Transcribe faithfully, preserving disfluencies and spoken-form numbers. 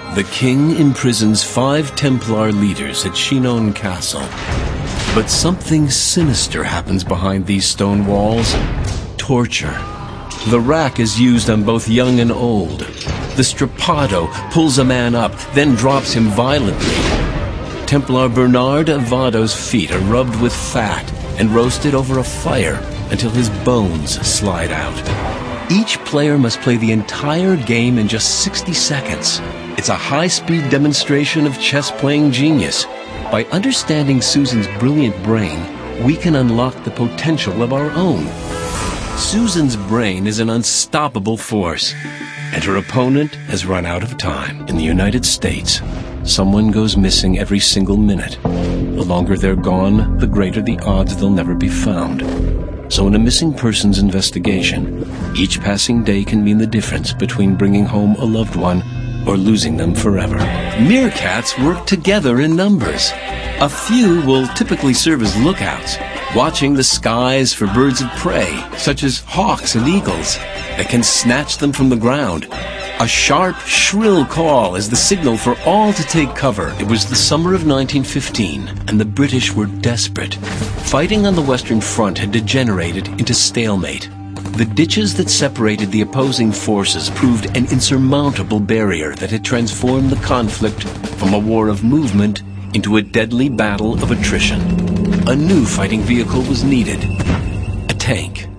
The king imprisons five Templar leaders at Chinon Castle. But something sinister happens behind these stone walls. Torture. The rack is used on both young and old. The strappado pulls a man up, then drops him violently. Templar Bernard of Vado's feet are rubbed with fat and roasted over a fire until his bones slide out. Each player must play the entire game in just sixty seconds. It's a high-speed demonstration of chess-playing genius. By understanding Susan's brilliant brain, we can unlock the potential of our own. Susan's brain is an unstoppable force, and her opponent has run out of time. In the United States, someone goes missing every single minute. The longer they're gone, the greater the odds they'll never be found. So in a missing persons investigation, each passing day can mean the difference between bringing home a loved one or losing them forever. Meerkats work together in numbers. A few will typically serve as lookouts, watching the skies for birds of prey, such as hawks and eagles, that can snatch them from the ground. A sharp, shrill call is the signal for all to take cover. It was the summer of nineteen fifteen, and the British were desperate. Fighting on the Western Front had degenerated into stalemate. The ditches that separated the opposing forces proved an insurmountable barrier that had transformed the conflict from a war of movement into a deadly battle of attrition. A new fighting vehicle was needed. A tank.